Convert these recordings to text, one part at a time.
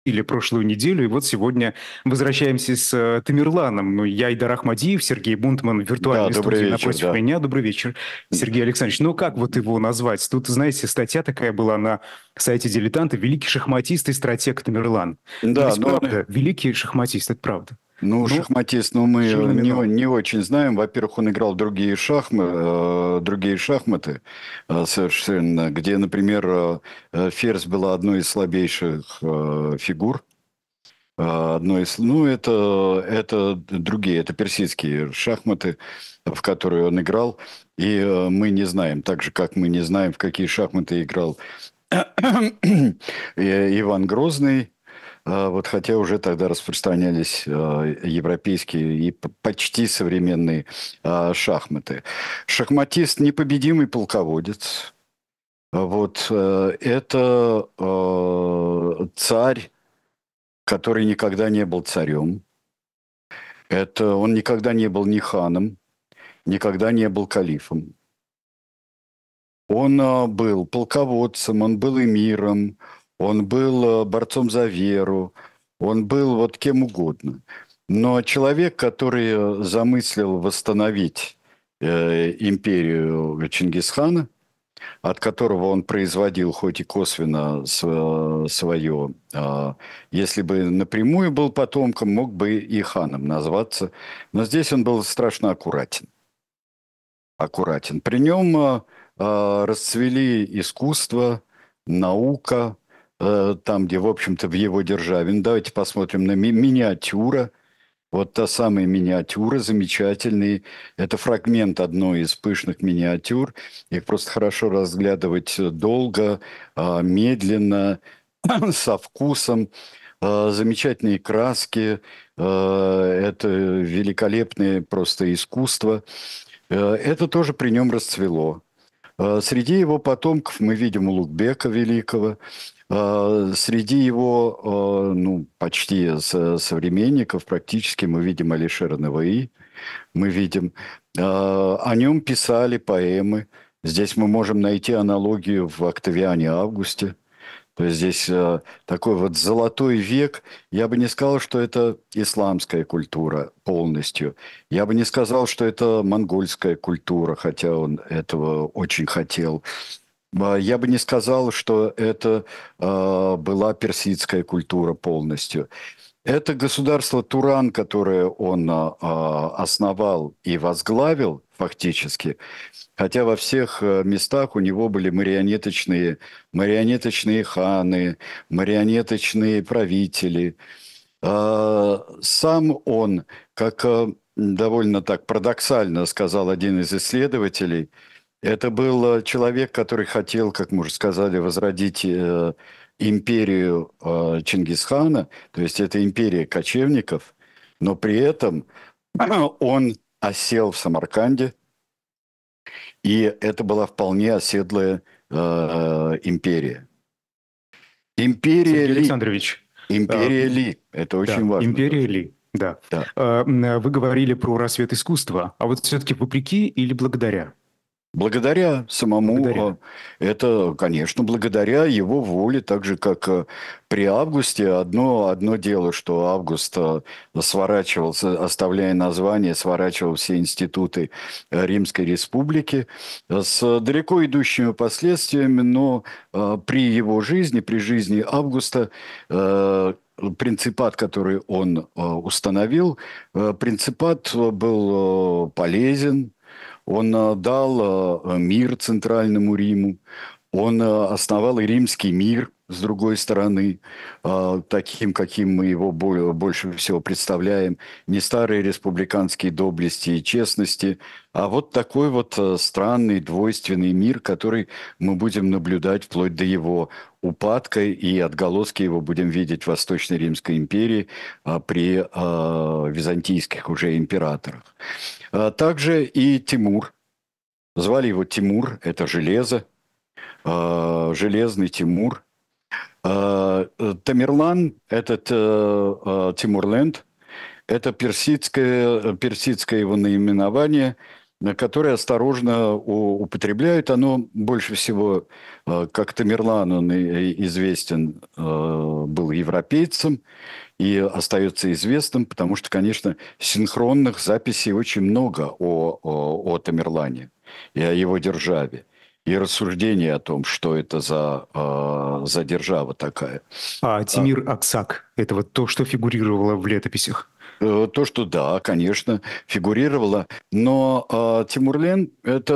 или прошлую неделю, и вот сегодня возвращаемся с Тамерланом. Ну, я Айдар Ахмадиев, Сергей Бунтман в Да, виртуальной добрый студии вечер, напротив да. меня. Добрый вечер, Сергей Александрович. Ну, как вот его назвать? Тут, знаете, статья такая была на сайте «Дилетанта». «Великий шахматист и стратег Тамерлан». Ну, Да, ведь правда, великий шахматист, это правда. ну, Но шахматист, ну, мы с черными не, «но». не очень знаем. Во-первых, он играл другие шахматы совершенно, где, например, ферзь была одной из слабейших фигур. Ну, это другие, это персидские шахматы, в которые он играл. И мы не знаем, так же, как мы не знаем, в какие шахматы играл Иван Грозный. Вот хотя уже тогда распространялись европейские и почти современные шахматы. Шахматист – непобедимый полководец. Это царь, который никогда не был царем. Это он никогда не был ни ханом, никогда не был калифом. Он был полководцем, он был эмиром, он был борцом за веру, он был вот кем угодно. Но человек, который замыслил восстановить империю Чингисхана, от которого он производил хоть и косвенно свое, если бы напрямую был потомком, мог бы и ханом назваться, но здесь он был страшно аккуратен. При нем расцвели искусство, наука, там, где, в общем-то, в его державе. Ну, давайте посмотрим на миниатюра. Вот та самая миниатюра, замечательный. Это фрагмент одной из пышных миниатюр. Их просто хорошо разглядывать долго, медленно, со вкусом. Замечательные краски. Это великолепное просто искусство. Это тоже при нем расцвело. Среди его потомков мы видим Улугбека Великого, среди его, ну, почти современников, практически мы видим Алишера Наваи, мы видим, о нем писали поэмы. Здесь мы можем найти аналогию в Октавиане Августе. То есть здесь такой вот золотой век. Я бы не сказал, что это исламская культура полностью. Я бы не сказал, что это монгольская культура, хотя он этого очень хотел. Я бы не сказал, что это была персидская культура полностью. Это государство Туран, которое он основал и возглавил фактически, хотя во всех местах у него были марионеточные ханы, марионеточные правители. Сам он, как довольно так парадоксально сказал один из исследователей, это был человек, который хотел, как мы уже сказали, возродить империю Чингисхана, то есть это империя кочевников, но при этом он осел в Самарканде, и это была вполне оседлая империя. Империя Сергей Ли. Александрович, э, Империя Ли. Это очень да, важно империя тоже. Ли, да. Да. Вы говорили про рассвет искусства, а вот все-таки вопреки или благодаря? Благодаря Благодаря. самому, это, конечно, благодаря его воле, так же, как при Августе, одно дело, что Август сворачивал, оставляя название, сворачивал все институты Римской Республики с далеко идущими последствиями, но при его жизни, при жизни Августа, принципат, который он установил, принципат был полезен. Он дал мир Центральному Риму, он основал и римский мир, с другой стороны, таким, каким мы его больше всего представляем. Не старые республиканские доблести и честности, а вот такой вот странный, двойственный мир, который мы будем наблюдать вплоть до его упадка, и отголоски его будем видеть в Восточной Римской империи при византийских уже императорах. Также и Тимур. Звали его Тимур, это железо, железный Тимур. Тамерлан, этот Тимурленд, это персидское его наименование. которое осторожно употребляют. Оно больше всего, как Тамерлан, он известен, был европейцем и остается известным, потому что, конечно, синхронных записей очень много о Тамерлане и о его державе. И рассуждения о том, что это за держава такая. А Тимир Аксак — это вот то, что фигурировало в летописях. То, что да, конечно, фигурировало, но Тимурлен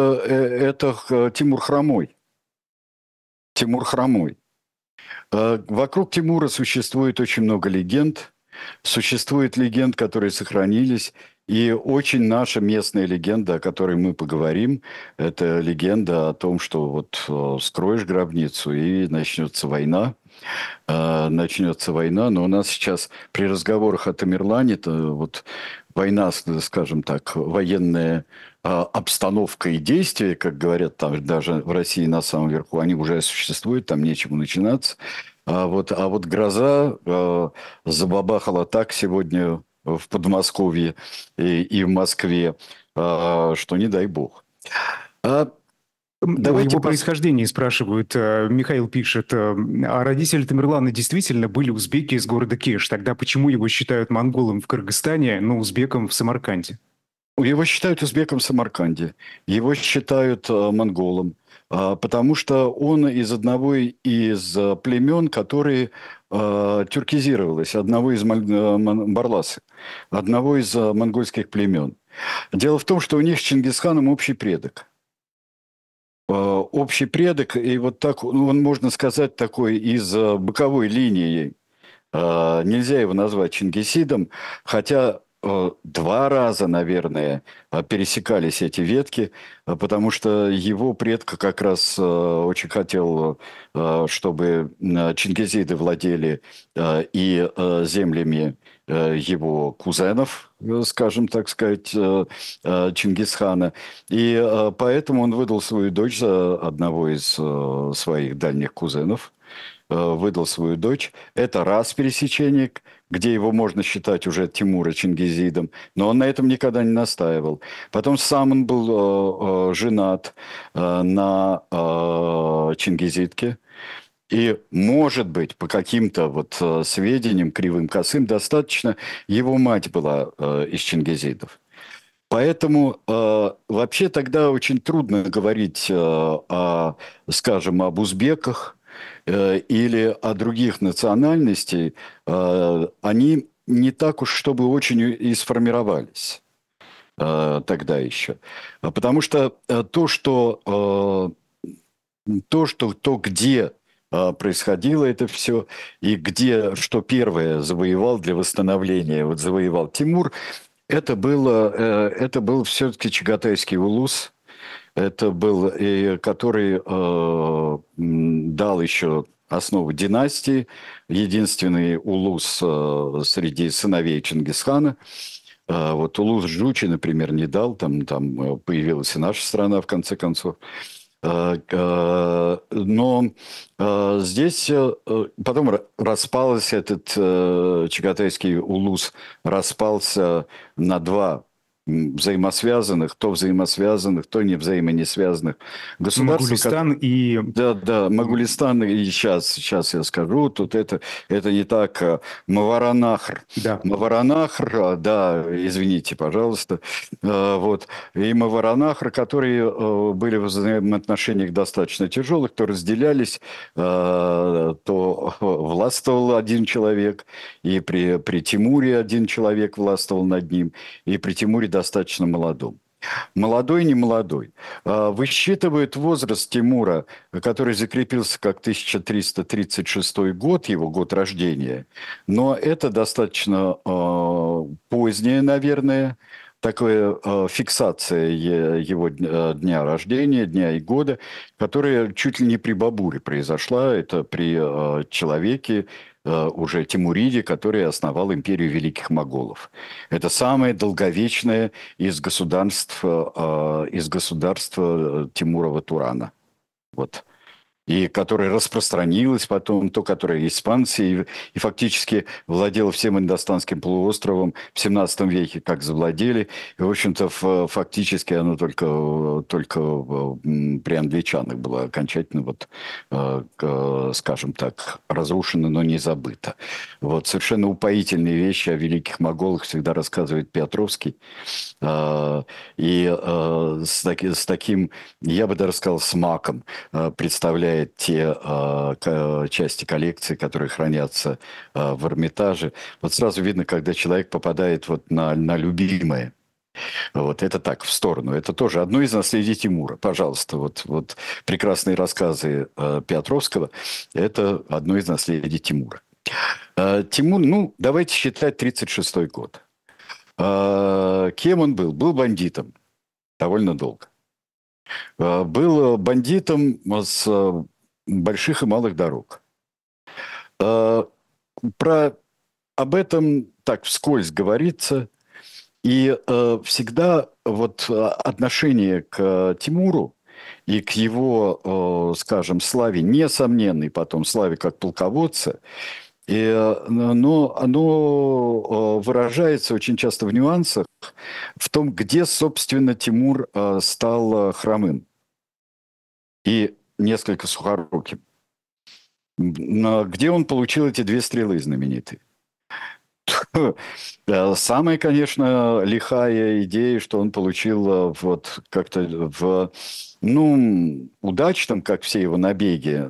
это Тимур Хромой. Тимур Хромой. Вокруг Тимура существует очень много легенд. Существует легенд, которые сохранились. И очень наша местная легенда, о которой мы поговорим, это легенда о том, что вот вскроешь гробницу и начнется война. Начнется война, но у нас сейчас при разговорах о Тамерлане, то вот война, скажем так, военная обстановка и действия, как говорят там даже в России на самом верху, они уже существуют, там нечему начинаться. А вот гроза забабахала так сегодня в Подмосковье и в Москве, что не дай бог. А О давайте его происхождении спрашивают. Михаил пишет, а родители Тамерлана действительно были узбеки из города Кеш. Тогда почему его считают монголом в Кыргызстане, но узбеком в Самарканде? Его считают узбеком в Самарканде, его считают монголом, потому что он из одного из племен, которые тюркизировалось, одного из Барласы, одного из монгольских племен. Дело в том, что у них с Чингисханом общий предок. Общий предок, и вот так, ну, он, можно сказать, такой из боковой линии. Нельзя его назвать чингисидом, хотя два раза, наверное, пересекались эти ветки, потому что его предка как раз очень хотел, чтобы чингизиды владели и землями его кузенов, скажем так сказать, Чингисхана. И поэтому он выдал свою дочь за одного из своих дальних кузенов, выдал свою дочь. Это раз пересечение, где его можно считать уже Тимура Чингизидом, но он на этом никогда не настаивал. Потом сам он был женат на Чингизидке. И, может быть, по каким-то вот сведениям, кривым, косым, достаточно, его мать была из чингизидов. Поэтому вообще тогда очень трудно говорить, скажем, об узбеках или о других национальностей. Они не так уж, чтобы очень и сформировались тогда еще. Потому что то, где происходило это все, и где, что первое завоевал для восстановления, вот завоевал Тимур, это был все-таки Чагатайский улус, это был, который дал еще основу династии, единственный улус среди сыновей Чингисхана. Вот улус Джучи, например, не дал, там появилась и наша страна, в конце концов. Но здесь потом распался этот Чагатайский улус, распался на два взаимосвязанных, то взаимосвязанных, то не взаимонесвязанных государства. Могулистан и... Да, Могулистан, и сейчас я скажу, тут это не так. Маваранахр. Да. Маваранахр, да, извините, пожалуйста. Вот. И Маваранахр, которые были в взаимоотношениях достаточно тяжелых, то разделялись, то властвовал один человек, и при Тимуре один человек властвовал над ним, и при Тимуре достаточно молодом. Молодой, не молодой. Высчитывают возраст Тимура, который закрепился как 1336 год, его год рождения. Но это достаточно позднее, наверное, такая фиксация его дня рождения, дня и года, которая чуть ли не при Бабуре произошла. Это при человеке, уже Тимуриде, который основал империю великих моголов. Это самое долговечное из государства Тимурова Турана. Вот. и которая распространилась потом, то, которое испанцы, и фактически владела всем Индостанским полуостровом в 17 веке, как завладели. И, в общем-то, фактически оно только при англичанах было окончательно, вот, скажем так, разрушено, но не забыто. Вот, совершенно упоительные вещи о великих моголах всегда рассказывает Петровский. С таким, я бы даже сказал, смаком представляет те части коллекции, которые хранятся в Эрмитаже. Вот сразу видно, когда человек попадает вот на любимое. Вот это так, в сторону. Это тоже одно из наследий Тимура. Пожалуйста, вот прекрасные рассказы Петровского – это одно из наследий Тимура. Тимур, ну, давайте считать 1936 год. Кем он был? Был бандитом довольно долго. Был бандитом с больших и малых дорог. Об этом так вскользь говорится. И всегда вот отношение к Тимуру и к его, скажем, славе, несомненной потом славе как полководца, но оно выражается очень часто в нюансах, в том, где, собственно, Тимур стал хромым и несколько сухоруким. Где он получил эти 2 стрелы знаменитые? Самая, конечно, лихая идея, что он получил вот как-то удачном, как все его набеги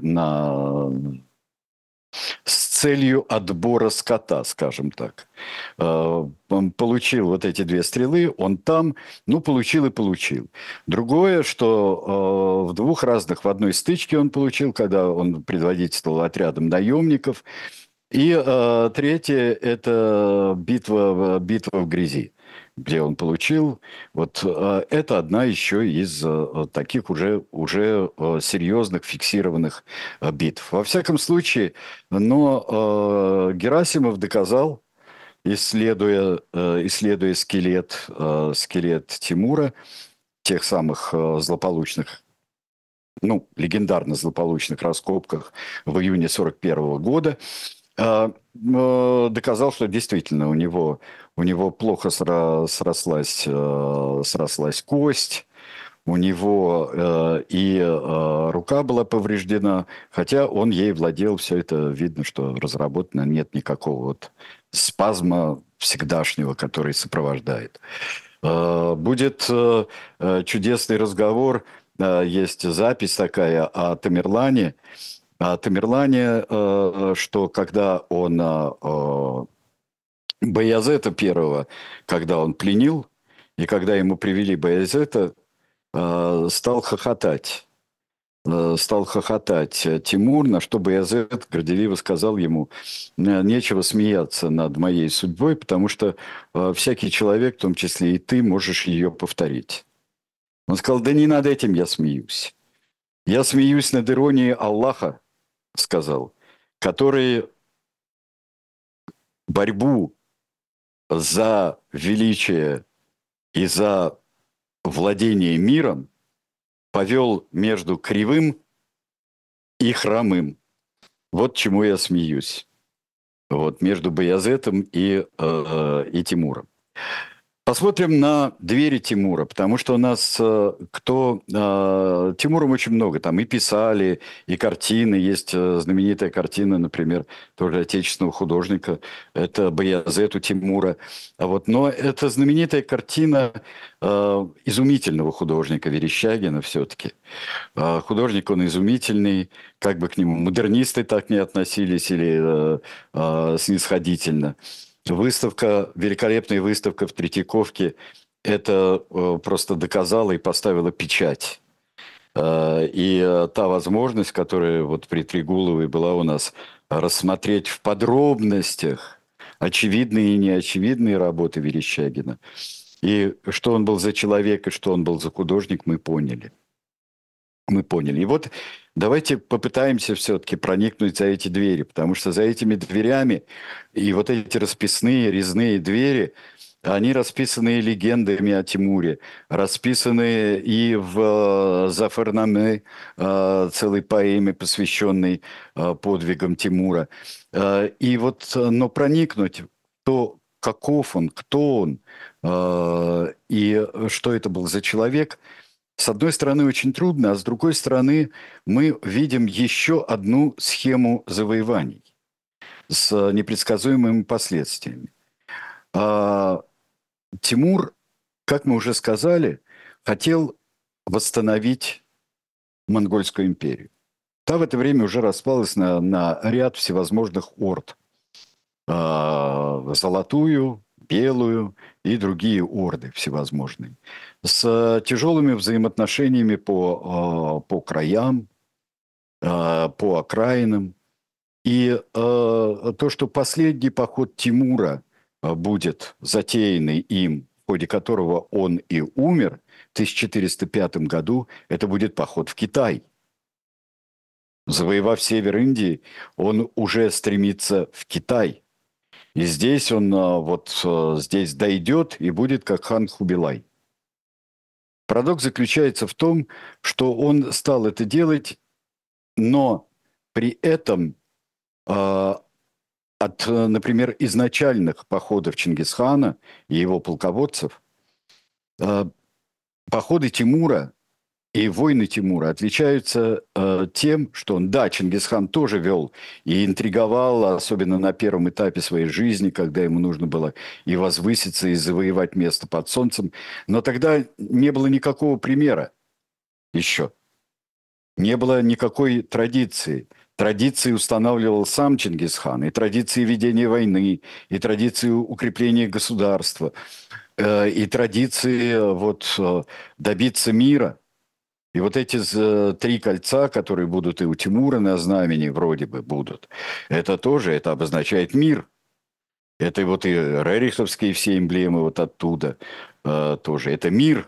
с целью отбора скота, скажем так. Он получил вот эти 2 стрелы, он там, получил и получил. Другое, что в 2 разных, в одной стычке он получил, когда он предводительствовал отрядом наемников, и третье – это битва в грязи, где он получил. Вот это одна еще из таких уже серьезных фиксированных битв. Во всяком случае, но Герасимов доказал, исследуя скелет Тимура, тех самых злополучных, легендарно злополучных раскопках в июне 1941 года, доказал, что действительно у него плохо срослась кость, у него рука была повреждена, хотя он ей владел, все это видно, что разработано, нет никакого вот спазма всегдашнего, который сопровождает. Будет чудесный разговор, есть запись такая о Тамерлане, что когда он Баязета первого, когда он пленил, и когда ему привели Баязета, стал хохотать Тимур, на что Баязет горделиво сказал ему: нечего смеяться над моей судьбой, потому что всякий человек, в том числе и ты, можешь ее повторить. Он сказал: да не над этим я смеюсь. Я смеюсь над иронией Аллаха, сказал, который борьбу за величие и за владение миром повел между кривым и хромым. Вот чему я смеюсь. Вот между Баязетом и Тимуром. Посмотрим на двери Тимура, потому что у нас Тимуром очень много, там и писали, и картины, есть знаменитая картина, например, тоже отечественного художника, это Баязет у Тимура, но это знаменитая картина изумительного художника Верещагина все-таки. Художник он изумительный, как бы к нему модернисты так не относились или снисходительно. Великолепная выставка в Третьяковке это просто доказала и поставила печать. И та возможность, которая вот при Трегуловой была у нас, рассмотреть в подробностях очевидные и неочевидные работы Верещагина. И что он был за человек, и что он был за художник, мы поняли. И вот давайте попытаемся все-таки проникнуть за эти двери, потому что за этими дверями и вот эти расписные, резные двери, Они расписаны и легендами о Тимуре, расписаны и в Зафарнаме, целой поэме, посвященной подвигам Тимура. И вот, но проникнуть в то, каков он, кто он, и что это был за человек, с одной стороны, очень трудно, а с другой стороны, мы видим еще одну схему завоеваний с непредсказуемыми последствиями. А, Тимур, как мы уже сказали, хотел восстановить Монгольскую империю. Та в это время уже распалась на ряд всевозможных орд. Золотую, белую и другие орды всевозможные. С тяжелыми взаимоотношениями по краям, по окраинам. И то, что последний поход Тимура будет затеянный им, в ходе которого он и умер в 1405 году, это будет поход в Китай. Завоевав север Индии, он уже стремится в Китай. И здесь он здесь дойдет и будет как хан Хубилай. Парадокс заключается в том, что он стал это делать, но при этом от, например, изначальных походов Чингисхана и его полководцев, походы Тимура и войны Тимура отличаются тем, что он, да, Чингисхан тоже вел и интриговал, особенно на первом этапе своей жизни, когда ему нужно было и возвыситься, и завоевать место под солнцем, но тогда не было никакого примера еще. Не было никакой традиции. Традиции устанавливал сам Чингисхан, и традиции ведения войны, и традиции укрепления государства, и традиции добиться мира. И вот эти три кольца, которые будут и у Тимура на знамени, вроде бы будут, это тоже, это обозначает мир. Это вот и рериховские все эмблемы вот оттуда тоже. Это мир.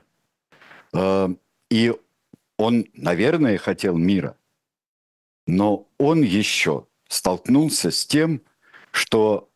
И он, наверное, хотел мира. Но он еще столкнулся с тем, что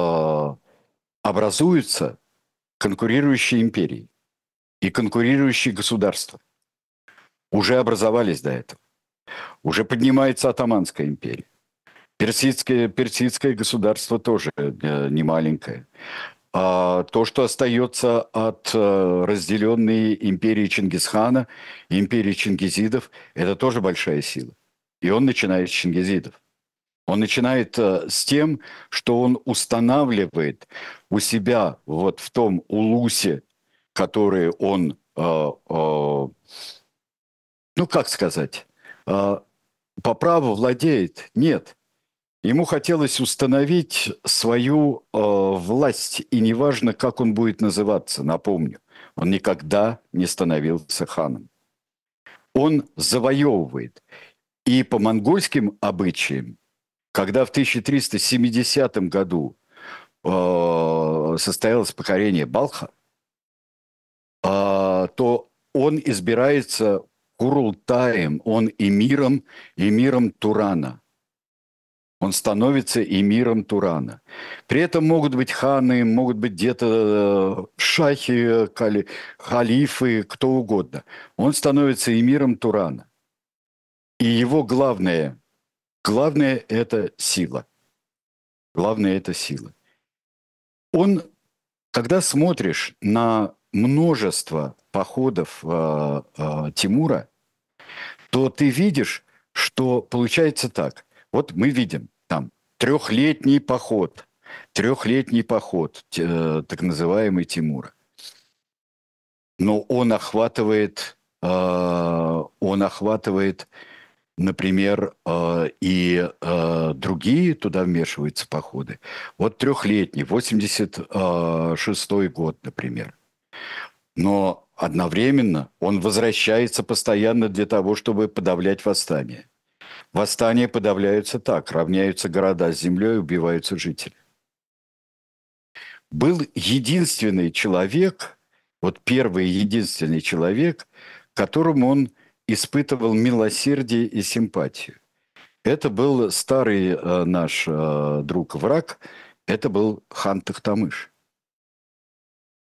образуются конкурирующие империи и конкурирующие государства. Уже образовались до этого. Уже поднимается Отtomанская империя. Персидское государство тоже не маленькое. А то, что остается от разделенной империи Чингисхана, империи чингизидов, это тоже большая сила. И он начинает с чингизидов. Он начинает с тем, что он устанавливает у себя вот в том улусе, который он, как сказать, по праву владеет. Нет. Ему хотелось установить свою власть, и неважно, как он будет называться, напомню, он никогда не становился ханом. Он завоевывает. И по монгольским обычаям, когда в 1370 году состоялось покорение Балха, то он избирается Курултаем, он эмиром Турана. Он становится эмиром Турана. При этом могут быть ханы, могут быть где-то шахи, халифы, кто угодно. Он становится эмиром Турана. И его главное это сила. Главное это сила. Он, когда смотришь на множество походов Тимура, то ты видишь, что получается так. Вот мы видим там трехлетний поход, так называемый Тимура. Но он охватывает, например, и другие туда вмешиваются походы. Вот трехлетний, 86-й год, например. Но одновременно он возвращается постоянно для того, чтобы подавлять восстание. Восстания подавляются так, равняются города с землей, убиваются жители. Был единственный человек, вот первый единственный человек, которому он испытывал милосердие и симпатию. Это был старый наш друг-враг, это был хан Тохтамыш.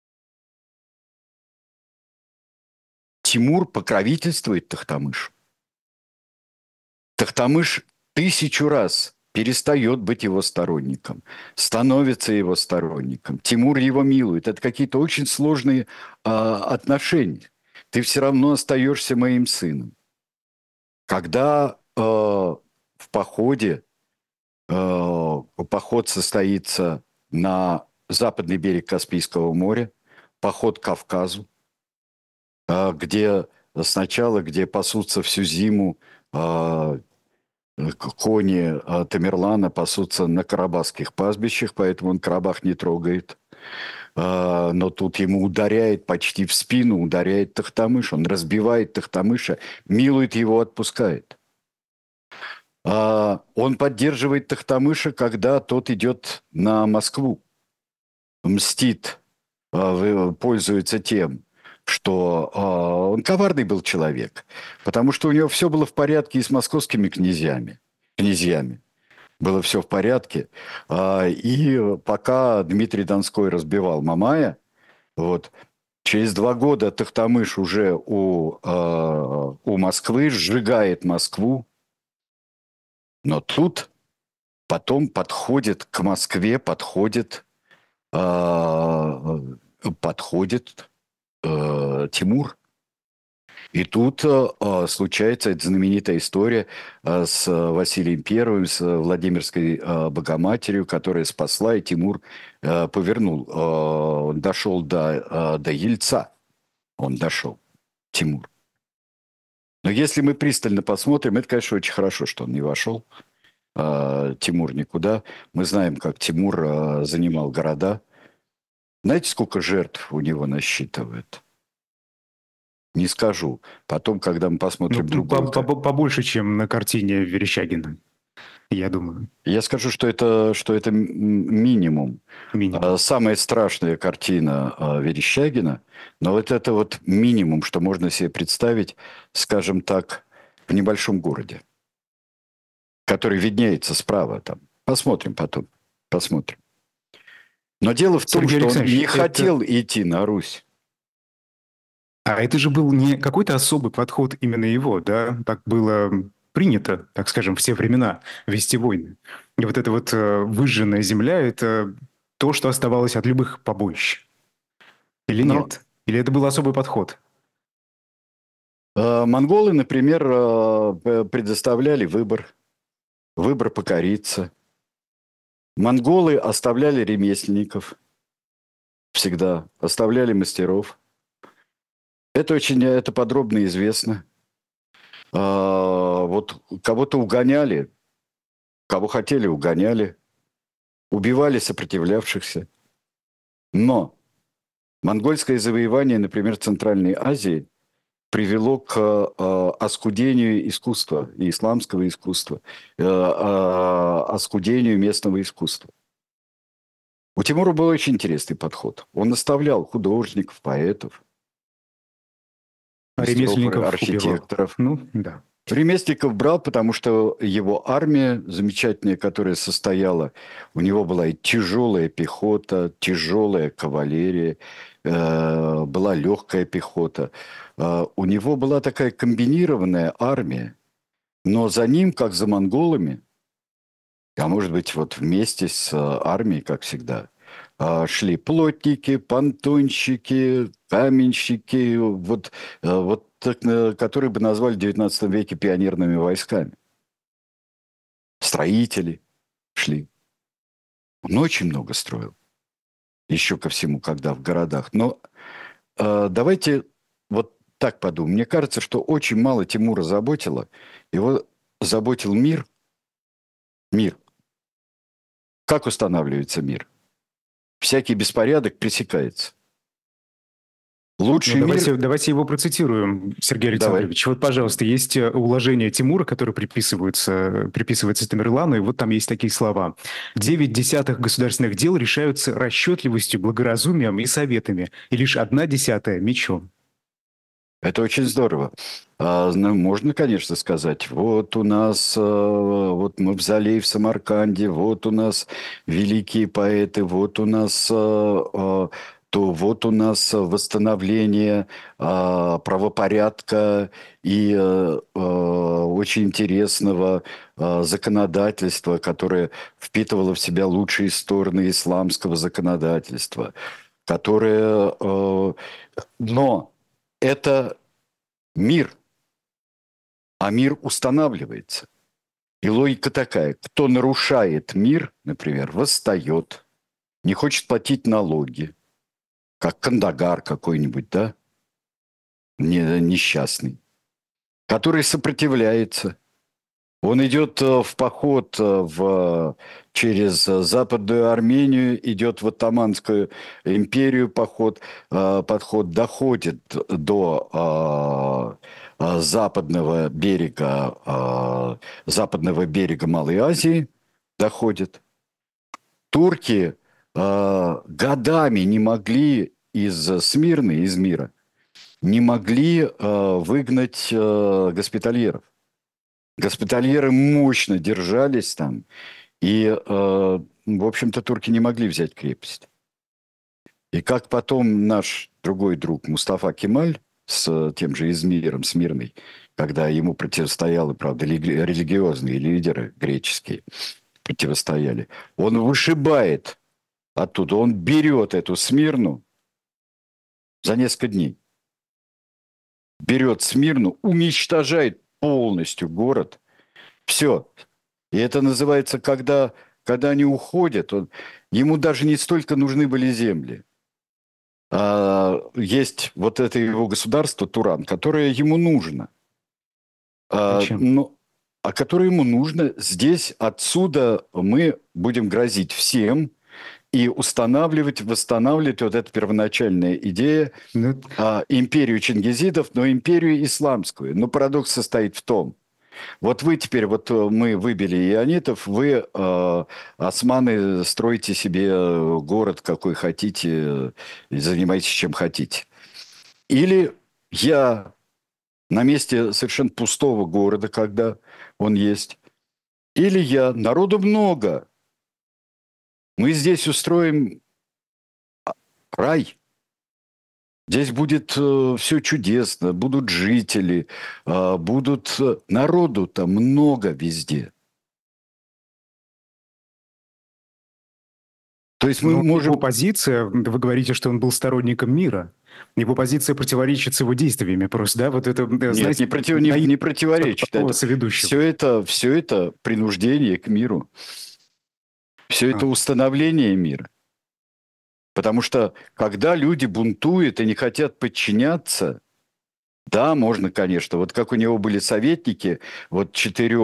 Тимур покровительствует Тохтамышу. Тохтамыш 1000 раз перестает быть его сторонником, становится его сторонником. Тимур его милует. Это какие-то очень сложные отношения. Ты все равно остаешься моим сыном. Когда в походе, поход состоится на западный берег Каспийского моря, поход к Кавказу, где сначала, где пасутся всю зиму кони Тамерлана, пасутся на карабахских пастбищах, поэтому он Карабах не трогает. Но тут ему ударяет почти в спину, ударяет Тохтамыш, он разбивает Тохтамыша, милует его, отпускает. Он поддерживает Тохтамыша, когда тот идет на Москву, мстит, пользуется тем, что он коварный был человек, потому что у него все было в порядке и с московскими князьями. Было все в порядке. И пока Дмитрий Донской разбивал Мамая, вот, через 2 года Тохтамыш уже у Москвы сжигает Москву, но тут потом подходит к Москве, подходит Тимур. И тут случается эта знаменитая история с Василием Первым, с Владимирской Богоматерью, которая спасла, и Тимур повернул. Он дошел до Ельца. Он дошел, Тимур. Но если мы пристально посмотрим, это, конечно, очень хорошо, что он не вошел, Тимур, никуда. Мы знаем, как Тимур занимал города. Знаете, сколько жертв у него насчитывает? Не скажу. Потом, когда мы посмотрим другую... Побольше, чем на картине Верещагина, я думаю. Я скажу, что это минимум. Самая страшная картина Верещагина, но вот это вот минимум, что можно себе представить, скажем так, в небольшом городе, который виднеется справа там. Посмотрим потом. Посмотрим. Но дело в том, что он не хотел идти на Русь. А это же был не какой-то особый подход именно его, да? Так было принято, так скажем, в те времена вести войны. И вот эта вот выжженная земля – это то, что оставалось от любых побоищ. Или нет? Или это был особый подход? Монголы, например, предоставляли выбор. Выбор покориться. Монголы оставляли ремесленников. Всегда. Оставляли мастеров. Это подробно известно. Вот кого-то угоняли, кого хотели, угоняли, убивали сопротивлявшихся. Но монгольское завоевание, например, Центральной Азии привело к оскудению искусства, и исламского искусства, оскудению местного искусства. У Тимура был очень интересный подход. Он наставлял художников, поэтов, ремесленников, архитекторов. Ну, да. Ремесленников брал, потому что его армия замечательная, которая состояла, у него была и тяжелая пехота, тяжелая кавалерия, была легкая пехота. У него была такая комбинированная армия, но за ним, как за монголами, а может быть вот вместе с армией, как всегда, шли плотники, понтонщики, каменщики, которые бы назвали в XIX веке пионерными войсками. Строители шли. Он очень много строил. Еще ко всему, когда в городах. Но давайте вот так подумаем. Мне кажется, что очень мало Тимура заботило. Его заботил мир. Мир. Как устанавливается мир? Всякий беспорядок пресекается. Лучший мир... Давайте его процитируем, Сергей Александрович. Вот, пожалуйста, есть уложение Тимура, которое приписывается Тамерлану, и вот там есть такие слова. 9/10 государственных дел решаются расчетливостью, благоразумием и советами, и лишь 1/10 мечом. Это очень здорово. Можно, конечно, сказать, вот у нас вот мавзолей в Самарканде, вот у нас великие поэты, вот у нас то вот у нас восстановление правопорядка и очень интересного законодательства, которое впитывало в себя лучшие стороны исламского законодательства, которое... но это мир, а мир устанавливается. И логика такая: кто нарушает мир, например, восстает, не хочет платить налоги, как Кандагар какой-нибудь, да, несчастный, который сопротивляется. Он идет в поход через Западную Армению, идет в Оттоманскую империю подход доходит до западного берега Малой Азии, доходит. Турки годами не могли из мира, не могли выгнать госпитальеров. Госпитальеры мощно держались там, и, в общем-то, турки не могли взять крепость. И как потом наш другой друг Мустафа Кемаль с тем же Измиром, с Мирной, когда ему противостояли, правда, религиозные лидеры греческие, противостояли, он вышибает оттуда, он берет эту Смирну за несколько дней. Берет Смирну, уничтожает полностью город. Все. И это называется, когда они уходят, ему даже не столько нужны были земли. Есть вот это его государство Туран, которое ему нужно. Которое ему нужно. Здесь, отсюда мы будем грозить всем и восстанавливать вот эта первоначальная идея империю чингизидов, но империю исламскую. Но парадокс состоит в том, вот вы теперь, вот мы выбили ионитов, вы, османы, строите себе город какой хотите, и занимайтесь чем хотите. Или я на месте совершенно пустого города, когда он есть, или я, народу много, мы здесь устроим рай. Здесь будет все чудесно, будут жители, народу-то много везде. То есть мы можем... Его позиция, вы говорите, что он был сторонником мира. Его позиция противоречит с его действиями просто, да? Вот это, знаете, не противоречит. Все это принуждение к миру. Все это установление мира. Потому что, когда люди бунтуют и не хотят подчиняться, да, можно, конечно. Вот как у него были советники, вот 4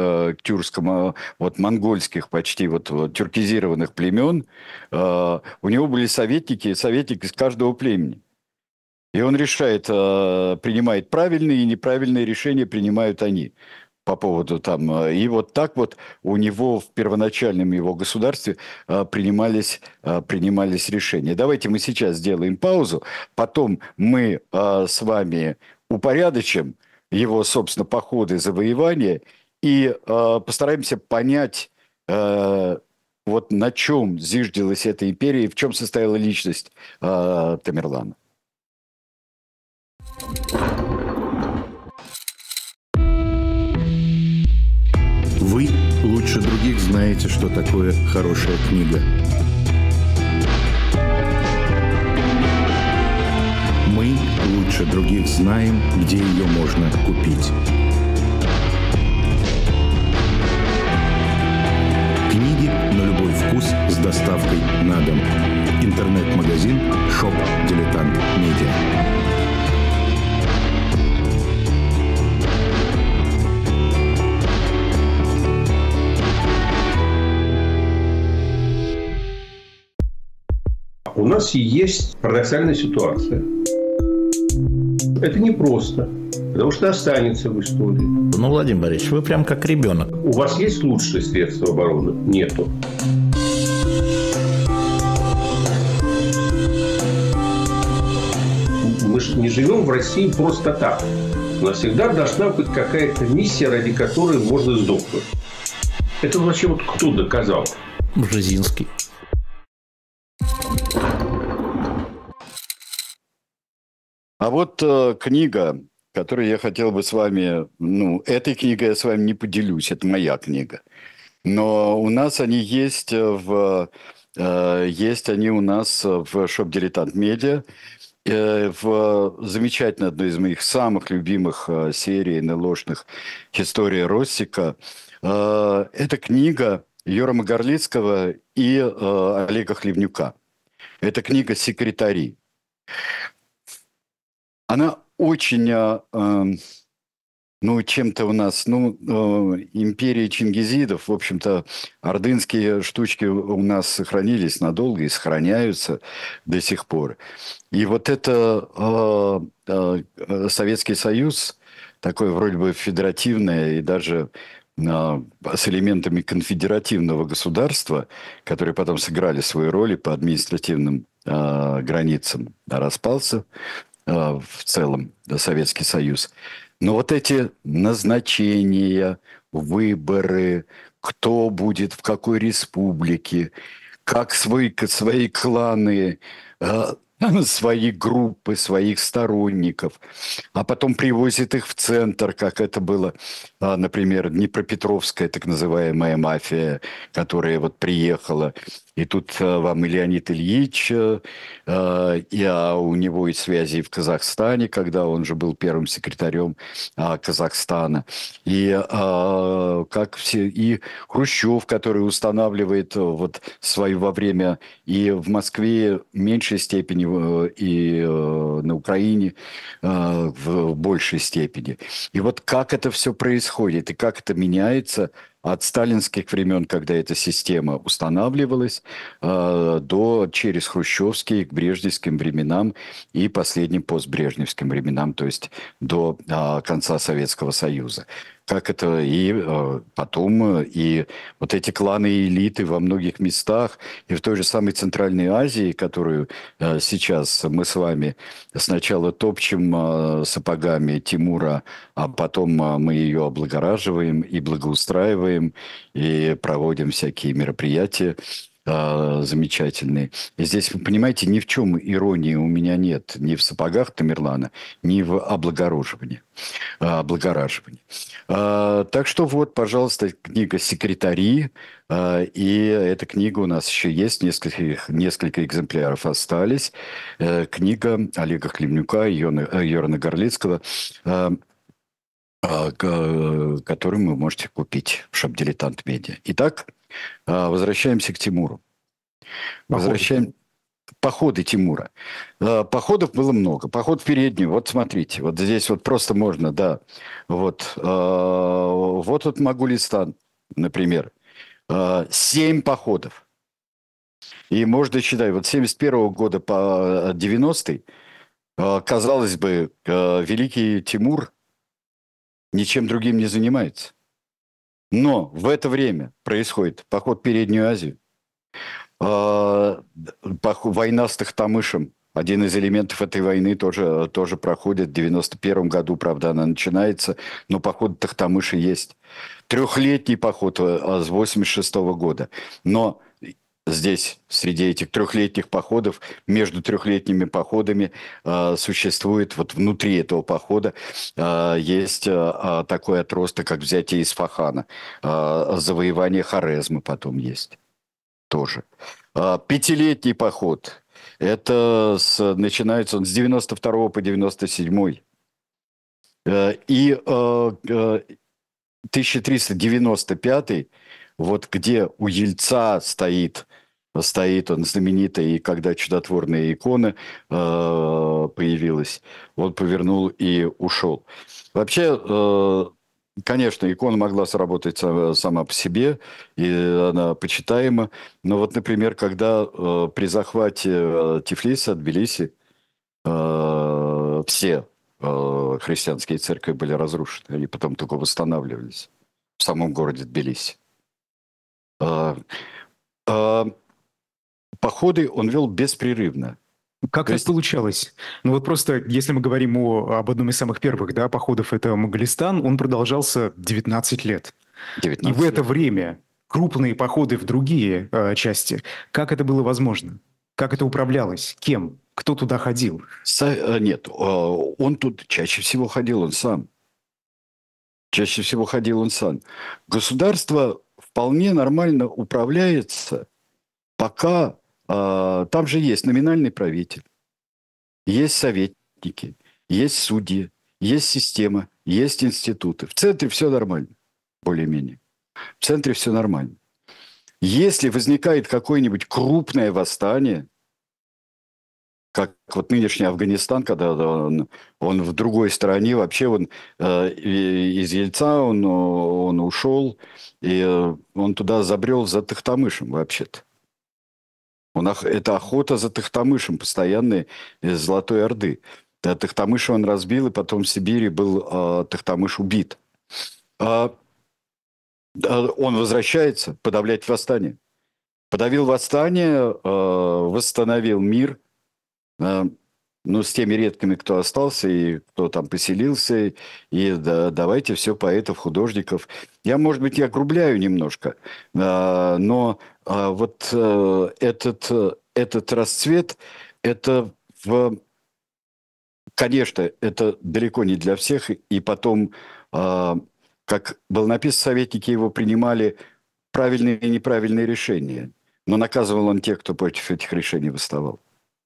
монгольских почти тюркизированных племен, у него были советники из каждого племени. И он решает, принимает правильные и неправильные решения, принимают они. По поводу там... И вот так вот у него в первоначальном его государстве принимались решения. Давайте мы сейчас сделаем паузу, потом мы с вами упорядочим его, собственно, походы, завоевания и постараемся понять, вот на чем зиждилась эта империя и в чем состояла личность Тамерлана. Вы лучше других знаете, что такое хорошая книга. Мы лучше других знаем, где ее можно купить. Книги на любой вкус с доставкой на дом. Интернет-магазин Shop Dilettant Media. У нас есть парадоксальная ситуация. Это непросто, потому что останется в истории. Ну, Владимир Борисович, вы прям как ребенок. У вас есть лучшие средства обороны? Нету. Мы же не живем в России просто так. У нас всегда должна быть какая-то миссия, ради которой можно сдохнуть. Это вообще вот кто доказал? Бжезинский. А вот книга, которую я хотел бы с вами... Ну, этой книгой я с вами не поделюсь, это моя книга. Но у нас они есть есть они у нас в Shop Dilettant Media. В замечательной, одной из моих самых любимых серий НЛОшных «История Россика». Это книга Йорама Горлицкого и Олега Хлевнюка. Это книга «Секретари». Она очень, ну, чем-то у нас, империя чингизидов, в общем-то, ордынские штучки у нас сохранились надолго и сохраняются до сих пор. И вот это Советский Союз, такое вроде бы федеративное и даже с элементами конфедеративного государства, которые потом сыграли свои роли по административным границам, распался в целом Советский Союз. Но вот эти назначения, выборы, кто будет в какой республике, как свои кланы, свои группы, своих сторонников, а потом привозят их в центр, как это было, например, Днепропетровская так называемая мафия, которая вот приехала. И тут вам и Леонид Ильич, у него и связи в Казахстане, когда он же был первым секретарем Казахстана. И как все, и Хрущев, который устанавливает вот свою во время и в Москве в меньшей степени, и на Украине в большей степени. И вот как это все происходит, и как это меняется от сталинских времен, когда эта система устанавливалась, через хрущевские к брежневским временам и последним постбрежневским временам, то есть до конца Советского Союза. Как это и потом, и вот эти кланы и элиты во многих местах, и в той же самой Центральной Азии, которую сейчас мы с вами сначала топчем сапогами Тимура, а потом мы ее облагораживаем и благоустраиваем, и проводим всякие мероприятия замечательные. И здесь, вы понимаете, ни в чем иронии у меня нет. Ни в сапогах Тамерлана, ни в облагораживании. Так что вот, пожалуйста, книга «Секретари». И эта книга у нас еще есть, несколько экземпляров остались. Книга Олега Хлевнюка и Йорана Горлицкого, которую вы можете купить в Shop Dilettant Media. Итак, возвращаемся к Тимуру. Походы Тимура. Походов было много. Поход в переднюю. Вот смотрите. Вот здесь вот просто можно, да. Вот вот Могулистан, например. 7 походов. И можно считать, вот с 71 года по 90-й, казалось бы, великий Тимур ничем другим не занимается. Но в это время происходит поход в Переднюю Азию, война с Тохтамышем. Один из элементов этой войны тоже проходит. В 91 году, правда, она начинается, но поход Тохтамыша есть. 3-летний поход с 86 года. Но здесь, среди этих 3-летних походов, между 3-летними походами существует, вот внутри этого похода есть такой отросток, как взятие Исфахана. Завоевание Хорезма потом есть тоже. 5-летний поход. Это начинается он с 92 по 97. И 1395, вот где у Ельца стоит он знаменитый, и когда чудотворная икона появилась, он повернул и ушел. Вообще, конечно, икона могла сработать сама по себе, и она почитаема. Но вот, например, когда при захвате Тифлиса, Тбилиси, все христианские церкви были разрушены, они потом только восстанавливались в самом городе Тбилиси. Походы он вел беспрерывно. Как это получалось? Ну вот просто, если мы говорим об одном из самых первых походов, это Моголистан, он продолжался 19 лет. 19 И в это лет. время крупные походы в другие части, как это было возможно? Как это управлялось? Кем? Кто туда ходил? Нет, он тут чаще всего ходил он сам. Чаще всего ходил он сам. Государство вполне нормально управляется, пока там же есть номинальный правитель, есть советники, есть судьи, есть система, есть институты. В центре все нормально, более-менее. В центре все нормально. Если возникает какое-нибудь крупное восстание, как вот нынешний Афганистан, когда он в другой стране, вообще он из Ельца он ушел, и он туда забрел за Тохтамышем вообще-то. Это охота за Тохтамышем постоянная из Золотой Орды. Тохтамыша он разбил, и потом в Сибири был Тохтамыш убит. Он возвращается подавлять восстание. Подавил восстание, восстановил мир. Ну, с теми редкими, кто остался и кто там поселился, и давайте все поэтов, художников. Я, может быть, я огрубляю немножко, но вот этот расцвет, это, конечно, это далеко не для всех, и потом, как было написано, советники его принимали правильные и неправильные решения, но наказывал он тех, кто против этих решений восставал.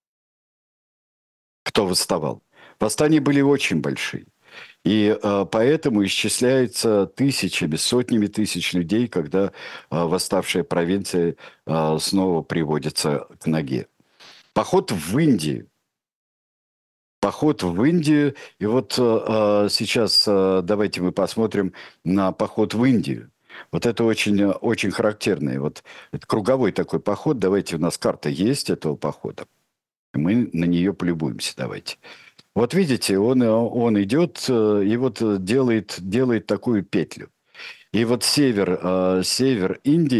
Кто восставал. Восстания были очень большие. И поэтому исчисляется тысячами, сотнями тысяч людей, когда восставшая провинция снова приводится к ноге. Поход в Индию. Поход в Индию. И вот сейчас давайте мы посмотрим на поход в Индию. Вот это очень, очень характерный. Вот это круговой такой поход. Давайте, у нас карта есть этого похода. Мы на нее полюбуемся, давайте. Вот видите, он идет и вот делает такую петлю. И вот север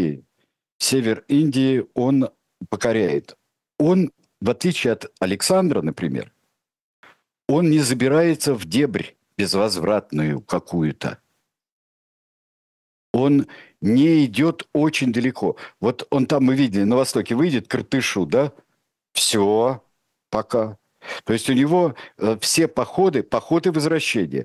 Индии он покоряет. Он, в отличие от Александра, например, он не забирается в дебрь безвозвратную какую-то. Он не идет очень далеко. Вот он там, мы видели, на востоке выйдет к Иртышу, да? Все, пока. То есть у него все походы возвращения.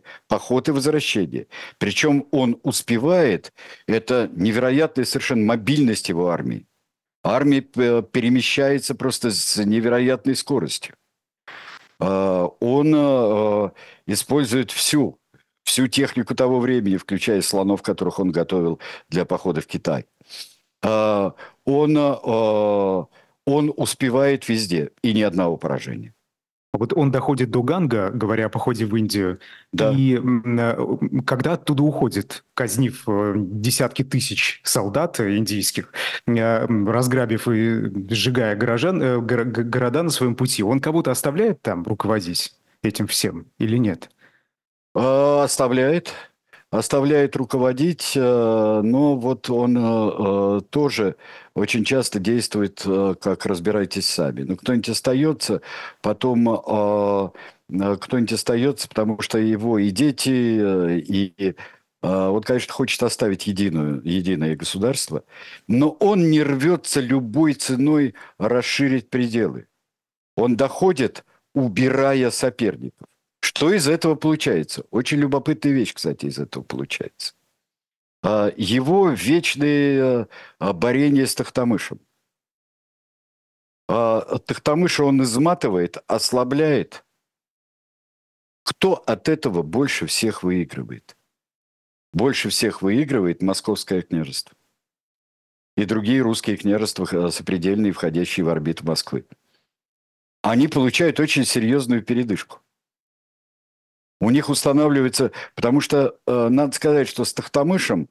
Причем он успевает, это невероятная совершенно мобильность его армии. Армия перемещается просто с невероятной скоростью. Он использует всю технику того времени, включая слонов, которых он готовил для похода в Китай. Он успевает везде, и ни одного поражения. Вот он доходит до Ганга, говоря о походе в Индию, да. И когда оттуда уходит, казнив десятки тысяч солдат индийских, разграбив и сжигая города на своем пути, он кого-то оставляет там руководить этим всем или нет? Оставляет руководить, но вот он тоже очень часто действует, как разбирайтесь сами. Но кто-нибудь остается, потому что его и дети, и вот, конечно, хочет оставить единое государство, но он не рвется любой ценой расширить пределы. Он доходит, убирая соперников. Что из этого получается? Очень любопытная вещь, кстати, из этого получается. Его вечное борение с Тохтамышем. Тохтамыша он изматывает, ослабляет. Кто от этого больше всех выигрывает? Больше всех выигрывает Московское княжество. И другие русские княжества сопредельные, входящие в орбиту Москвы. Они получают очень серьезную передышку. У них устанавливается, потому что надо сказать, что с Тохтамышем,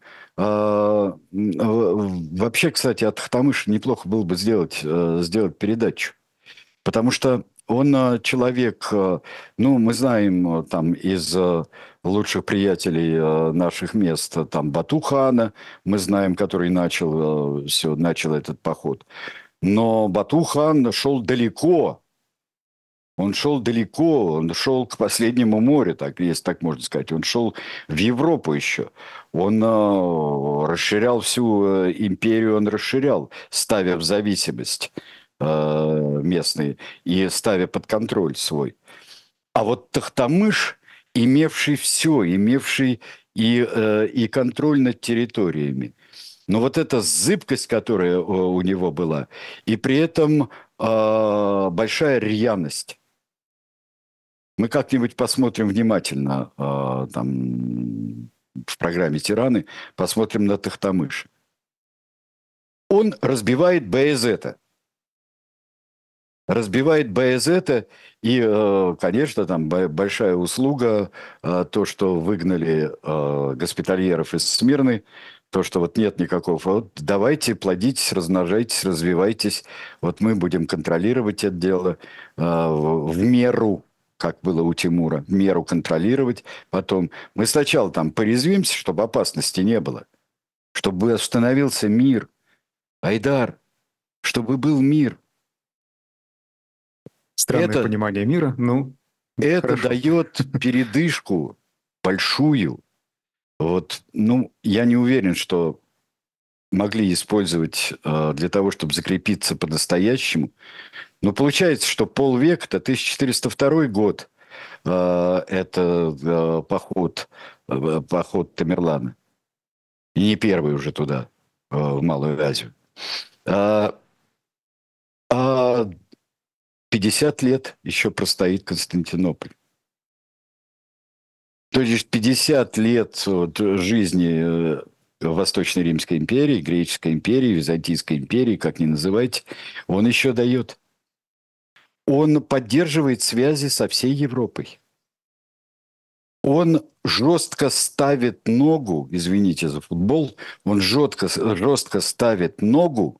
вообще, кстати, от Тохтамыша неплохо было бы сделать передачу, потому что он человек, ну, мы знаем там из лучших приятелей наших мест, там Бату-хана, мы знаем, который начал этот поход, но Бату-хан шел далеко. Он шел к последнему морю, если так можно сказать. Он шел в Европу еще. Он расширял всю империю, ставя в зависимость местные и ставя под контроль свой. А вот Тохтамыш, имевший все, имевший и контроль над территориями. Но вот эта зыбкость, которая у него была, и при этом большая рьяность. Мы как-нибудь посмотрим внимательно там, в программе «Тираны», посмотрим на Тохтамыша. Он разбивает Баязета. Разбивает Баязета, и, конечно, там большая услуга, то, что выгнали госпитальеров из Смирны, то, что вот нет никакого, вот давайте плодитесь, размножайтесь, развивайтесь, вот мы будем контролировать это дело в меру, как было у Тимура, в меру контролировать. Потом мы сначала там порезвимся, чтобы опасности не было, чтобы остановился мир. Айдар, чтобы был мир. Странное понимание мира, ну, это хорошо. дает передышку большую. Вот, ну, я не уверен, что могли использовать для того, чтобы закрепиться по-настоящему. Но получается, что полвека, это 1402 год, это поход Тамерлана. И не первый уже туда, в Малую Азию. 50 лет еще простоит Константинополь. То есть 50 лет жизни Восточной Римской империи, Греческой империи, Византийской империи, как ни называйте, он еще дает. Он поддерживает связи со всей Европой. Он жестко ставит ногу, извините за футбол, он жестко ставит ногу,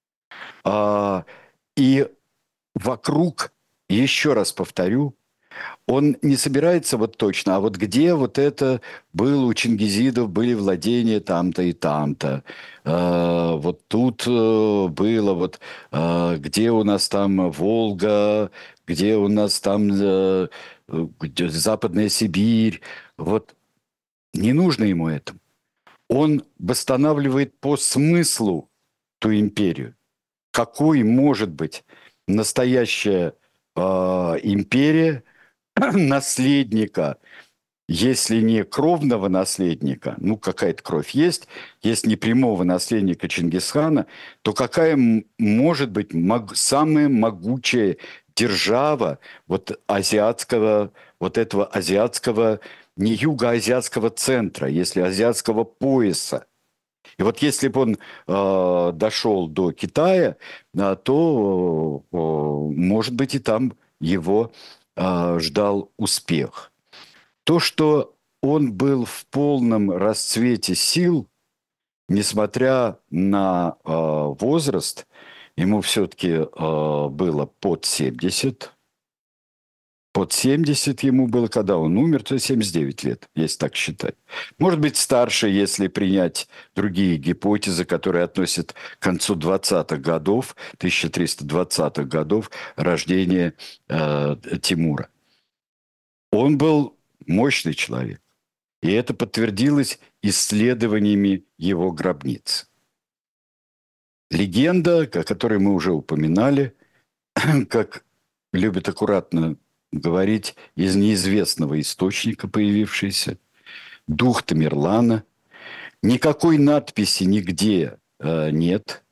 и вокруг, еще раз повторю, он не собирается вот точно, а вот где вот это было у чингизидов, были владения там-то и там-то. Вот тут было, вот где у нас там Волга, где у нас там Западная Сибирь. Вот не нужно ему это. Он восстанавливает по смыслу ту империю. Какой может быть настоящая империя наследника, если не кровного наследника, ну какая-то кровь есть непрямого наследника Чингисхана, то какая может быть самая могучая держава вот азиатского, вот этого азиатского, не юго-азиатского центра, если азиатского пояса. И вот если бы он дошел до Китая, то, может быть, и там его ждал успех. То, что он был в полном расцвете сил, несмотря на возраст, ему все-таки было под 70. Под 70 ему было, когда он умер, то 79 лет, если так считать. Может быть, старше, если принять другие гипотезы, которые относят к концу 20-х годов, 1320-х годов рождения Тимура. Он был мощный человек. И это подтвердилось исследованиями его гробниц. Легенда, о которой мы уже упоминали, как любят аккуратно говорить, из неизвестного источника появившийся, дух Тамерлана. Никакой надписи нигде нет.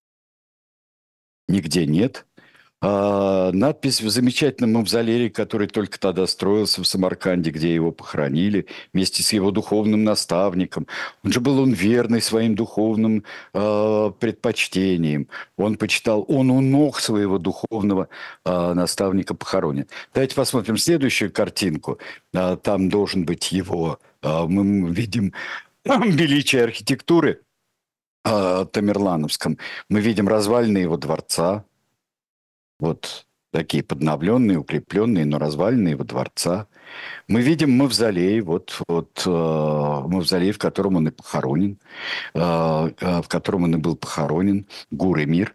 Нигде нет. Надпись в замечательном мавзолее, который только тогда строился в Самарканде, где его похоронили, вместе с его духовным наставником. Он верный своим духовным предпочтениям. Он у ног своего духовного наставника похоронен. Давайте посмотрим следующую картинку. Там должен быть его... Мы видим величие архитектуры тамерлановском. Мы видим развалины его дворца. Вот такие подновленные, укрепленные, но развалины его дворца. Мы видим мавзолей, мавзолей, в котором он и похоронен, Гур-Эмир.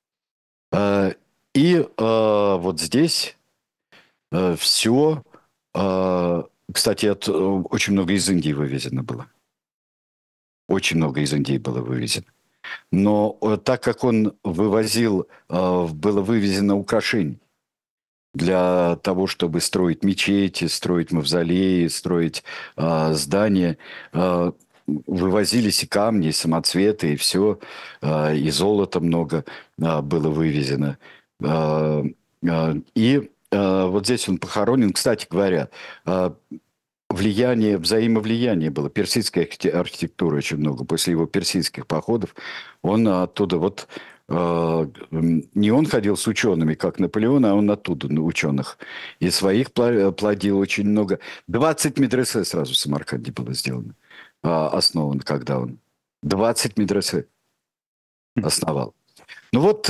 И вот здесь все, кстати, очень много из Индии вывезено было. Очень много из Индии было вывезено. Но так как он вывозил, было вывезено украшений для того, чтобы строить мечети, строить мавзолеи, строить здания, вывозились и камни, и самоцветы, и все, и золота много было вывезено. И вот здесь он похоронен. Кстати говоря, взаимовлияние было. Персидской архитектуры очень много. После его персидских походов он оттуда вот... Не он ходил с учеными, как Наполеон, а он оттуда, ученых. И своих плодил очень много. 20 медресе сразу в Самарканде было сделано. Основан, когда он. 20 медресе основал. Ну вот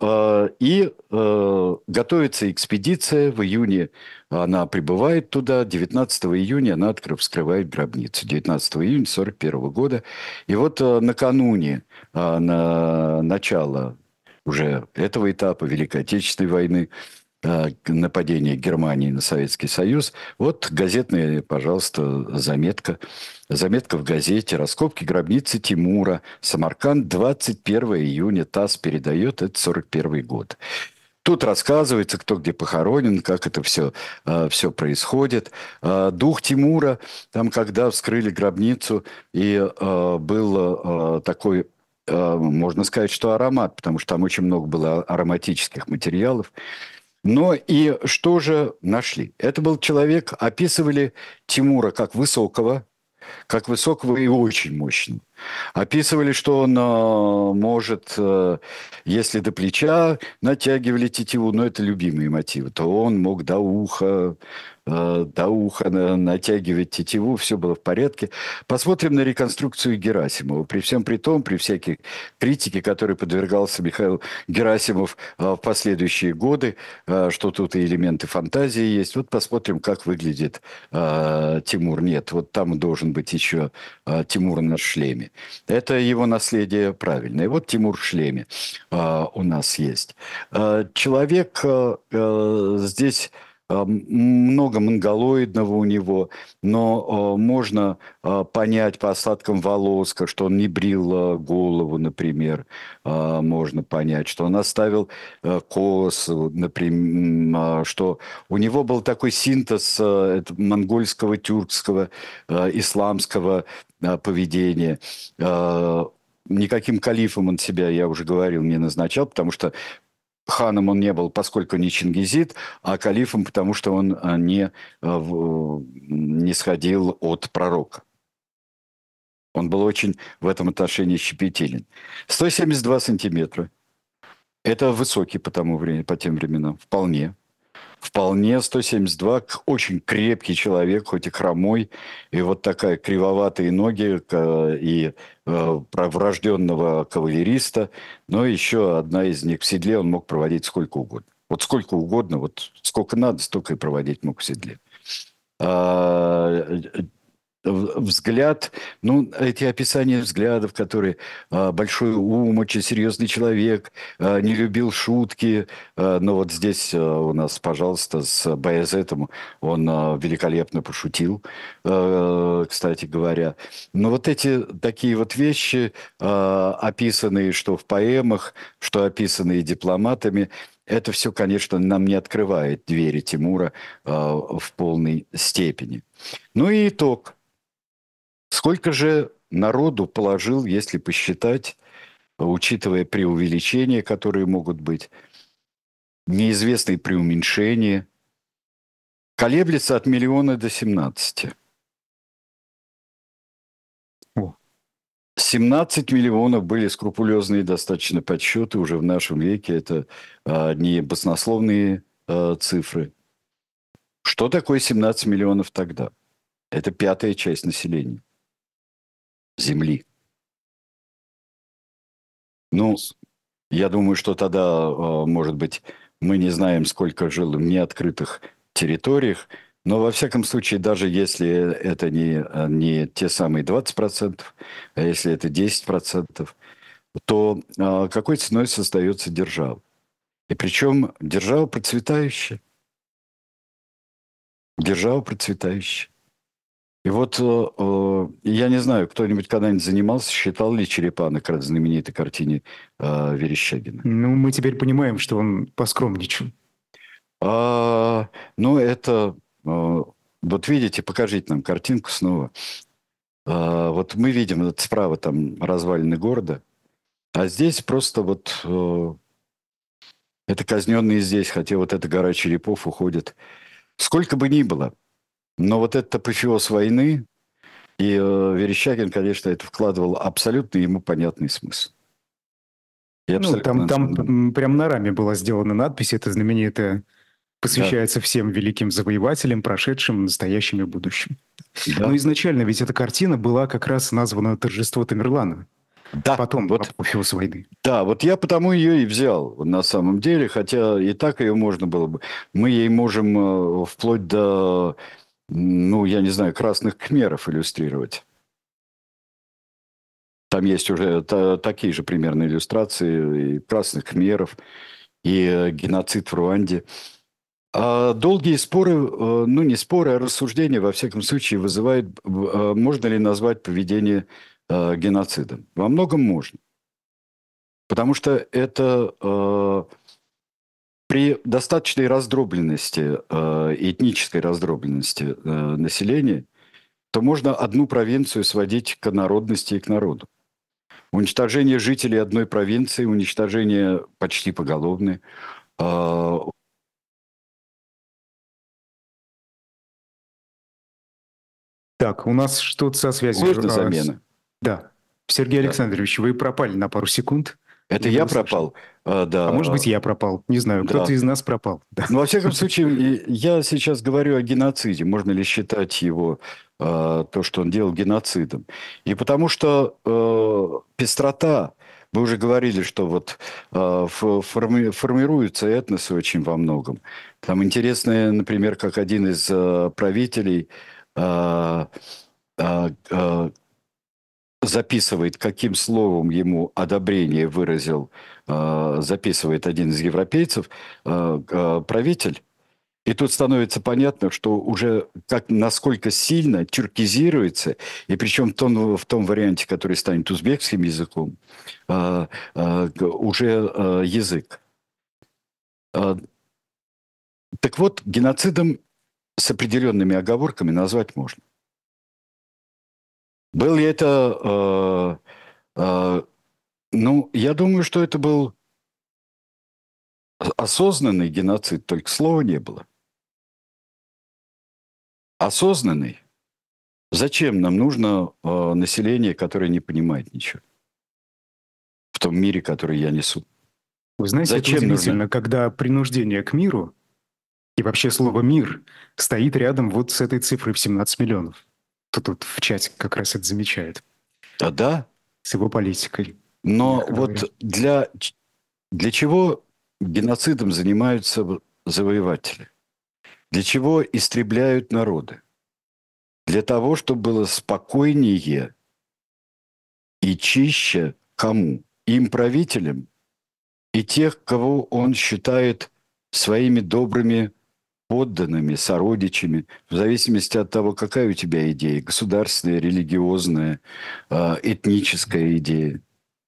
готовится экспедиция. В июне она прибывает туда. 19 июня она вскрывает гробницу. 19 июня 1941 года. И вот накануне на начало уже этого этапа Великой Отечественной войны, нападение Германии на Советский Союз. Вот газетная, пожалуйста, заметка. Заметка в газете. Раскопки гробницы Тимура. Самарканд, 21 июня. ТАСС передает. Это 41 год. Тут рассказывается, кто где похоронен, как это все происходит. Дух Тимура, там, когда вскрыли гробницу, и был такой, можно сказать, что аромат, потому что там очень много было ароматических материалов. Но и что же нашли? Это был человек, описывали Тимура как высокого и очень мощного. Описывали, что он может, если до плеча натягивали тетиву, но это любимые мотивы, то он мог до уха натягивать тетиву, все было в порядке. Посмотрим на реконструкцию Герасимова. При всем при том, при всякой критике, которой подвергался Михаил Герасимов в последующие годы, что тут и элементы фантазии есть. Вот посмотрим, как выглядит Тимур. Нет, вот там должен быть еще Тимур на шлеме. Это его наследие правильное. Вот Тимур в шлеме у нас есть. Человек здесь... много монголоидного у него, но можно понять по остаткам волос, что он не брил голову, например. Можно понять, что он оставил косу, например, что у него был такой синтез монгольского, тюркского, исламского поведения. Никаким калифом он себя, я уже говорил, не назначал, потому что ханом он не был, поскольку не чингизид, а калифом, потому что он не сходил от пророка. Он был очень в этом отношении щепетилен. 172 сантиметра. Это высокий по тем временам. Вполне 172. Очень крепкий человек, хоть и хромой. И вот такая кривоватые ноги и врожденного кавалериста. Но еще одна из них в седле он мог проводить сколько угодно. Вот сколько угодно, вот сколько надо, столько и проводить мог в седле. Взгляд, эти описания взглядов, которые большой ум, очень серьезный человек, не любил шутки, но вот здесь у нас, пожалуйста, с Баязетом он великолепно пошутил, кстати говоря. Но вот эти такие вот вещи, описанные что в поэмах, что описанные дипломатами, это все, конечно, нам не открывает двери Тимура в полной степени. Ну и итог. Сколько же народу положил, если посчитать, учитывая преувеличения, которые могут быть, неизвестные преуменьшения, колеблется от 1 миллиона до 17. 17 миллионов были скрупулезные достаточно подсчеты уже в нашем веке. Это не баснословные цифры. Что такое 17 миллионов тогда? Это 1/5 часть населения Земли. Я думаю, что тогда, может быть, мы не знаем, сколько жило в неоткрытых территориях, но, во всяком случае, даже если это не те самые 20%, а если это 10%, то какой ценой создается держава? И причем держава процветающая. Держава процветающая. И вот я не знаю, кто-нибудь когда-нибудь занимался, считал ли черепа на знаменитой картине Верещагина? Ну, мы теперь понимаем, что он поскромничал. А, ну, это... вот видите, покажите нам картинку снова. Вот мы видим вот справа там развалины города, а здесь просто вот это казненные здесь, хотя вот эта гора черепов уходит. Сколько бы ни было, но вот этот апофеоз войны, и Верещагин, конечно, это вкладывал абсолютно ему понятный смысл. И Ну, абсолютно... там прям на раме была сделана надпись, это знаменитая, Да, посвящается всем великим завоевателям, прошедшим, настоящим и будущим. Но да, изначально ведь эта картина была как раз названа «Торжество Тамерлана». да, Потом вот, апофеоз войны. да, вот я потому ее и взял на самом деле, хотя и так ее можно было бы. Мы ей можем вплоть до, ну, я не знаю, красных кхмеров иллюстрировать. Там есть уже такие же примерно иллюстрации и красных кхмеров, и геноцид в Руанде. А долгие споры, ну не споры, а рассуждения, во всяком случае, вызывают, можно ли назвать поведение геноцидом. Во многом можно. Потому что это при достаточной раздробленности, этнической раздробленности населения, то можно одну провинцию сводить к народности и к народу. Уничтожение жителей одной провинции, уничтожение почти поголовное. Так, у нас что-то со связью. Можно замена. Да. Сергей Да. Александрович, вы пропали на пару секунд. Это Не я было слышно. пропал? Да. А может быть, я пропал. Не знаю, Да. кто-то из нас пропал. Да. Ну, во всяком случае, я сейчас говорю о геноциде. Можно ли считать его, то, что он делал, геноцидом? И потому что пестрота, мы уже говорили, что вот формируются этносы очень во многом. Там интересно, например, как один из правителей записывает, каким словом ему одобрение выразил, записывает один из европейцев, правитель. И тут становится понятно, что уже насколько сильно тюркизируется, и причем в том варианте, который станет узбекским языком, уже язык. Так вот, геноцидом с определенными оговорками назвать можно. Был ли это... ну, я думаю, что это был осознанный геноцид, только слова не было. Осознанный. Зачем нам нужно население, которое не понимает ничего в том мире, который я несу? Вы знаете, Зачем это удивительно, нужно? когда принуждение к миру и вообще слово «мир» стоит рядом вот с этой цифрой в 17 миллионов. Тут в чате как раз это замечает. Да. С его политикой. Но вот для чего геноцидом занимаются завоеватели? Для чего истребляют народы? Для того, чтобы было спокойнее и чище кому? Им, правителям, и тех, кого он считает своими добрыми подданными, сородичами, в зависимости от того, какая у тебя идея, государственная, религиозная, этническая идея.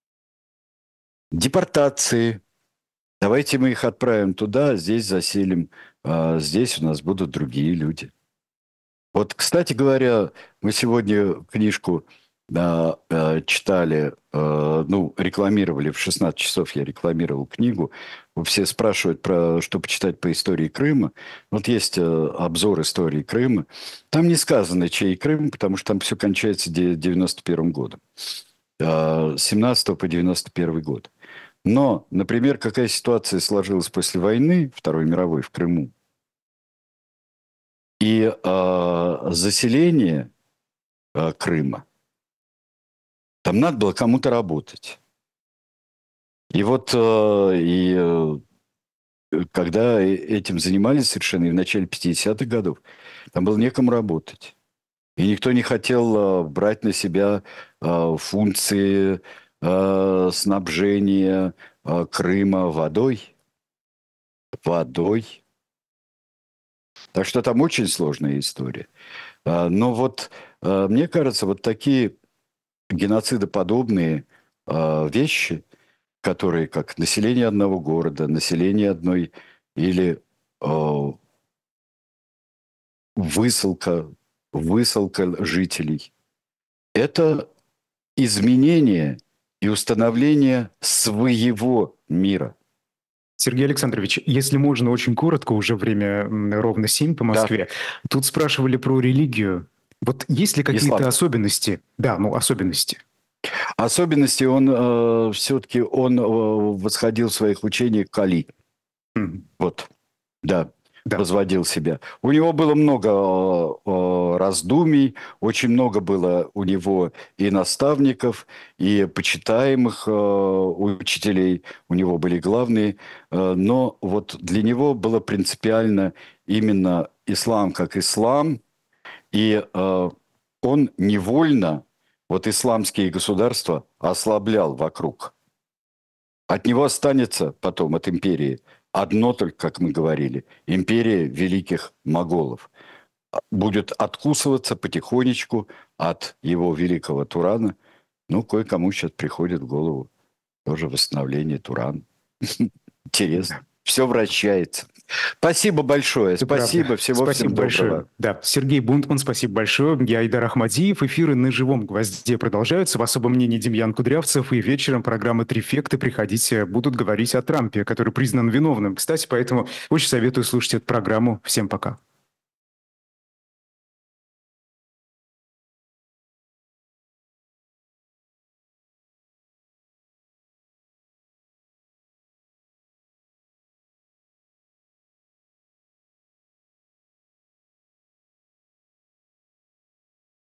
Депортации. Давайте мы их отправим туда, здесь заселим, здесь у нас будут другие люди. Вот, кстати говоря, мы сегодня книжку читали, ну, рекламировали, в 16 часов я рекламировал книгу. Все спрашивают, что почитать по истории Крыма. Вот есть обзор истории Крыма. Там не сказано, чей Крым, потому что там все кончается 91 годом. С 17 по 91 год. Но, например, какая ситуация сложилась после войны, Второй мировой, в Крыму, и заселение Крыма, там надо было кому-то работать. И вот когда этим занимались совершенно и в начале 50-х годов, там было некому работать. И никто не хотел брать на себя функции снабжения Крыма водой. Водой. Так что там очень сложная история. Но вот мне кажется, вот такие геноцидоподобные вещи, которые как население одного города, население одной или высылка жителей, это изменение и установление своего мира. Сергей Александрович, если можно, очень коротко, уже время ровно 7 по Москве. Да. Тут спрашивали про религию. Вот есть ли какие-то особенности? Да, особенности. Особенности он все-таки восходил в своих учениях к Али. Вот, да. Возводил себя. У него было много раздумий, очень много было у него и наставников, и почитаемых учителей, у него были главные, но вот для него было принципиально именно ислам как ислам, и он невольно вот исламские государства ослаблял вокруг. От него останется потом, от империи, одно только, как мы говорили, империя великих моголов. Будет откусываться потихонечку от его великого Турана. Ну, кое-кому сейчас приходит в голову тоже восстановление Турана. Интересно. Все вращается. Спасибо большое. Спасибо. Всего всем доброго. Да, Сергей Бунтман, спасибо большое. Я Айдар Ахмадиев. Эфиры на живом гвозде продолжаются. В особом мнении Демьян Кудрявцев. И вечером программы «Трифекты». Приходите, будут говорить о Трампе, который признан виновным. Кстати, поэтому очень советую слушать эту программу. Всем пока.